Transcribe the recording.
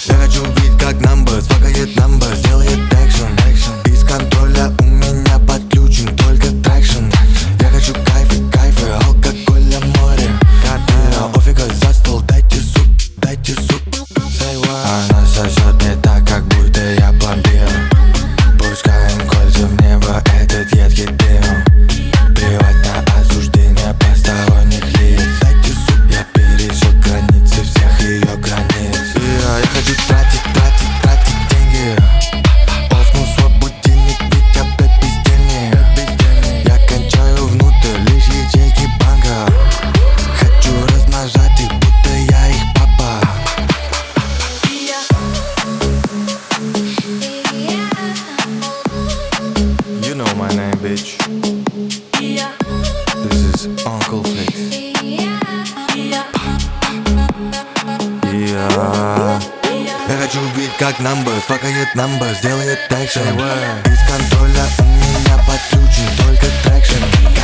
Я хочу видеть, как numbers факает numbers, делает экшен. Из контроля у меня подключен только трекшн. Я хочу кайфы, алкоголя море. Офига за стол, дайте суп. Она сосет не так, как будто я пломбир. Пускаем кольца в небо, этот едкий дым. Плевать на осуждение посторонних лиц. Дайте суп, я перешел границы всех ее границ. Я хочу тратить деньги. Офну свой будильник, ведь опять бездельник. Я кончаю внутрь лишь ячейки банка. Хочу размножать их, будто я их папа. You know my name, bitch. This is Uncle Flex. Я хочу видеть, как numbers факает numbers, делает экшен. Из контроля у меня подключен только трекшн.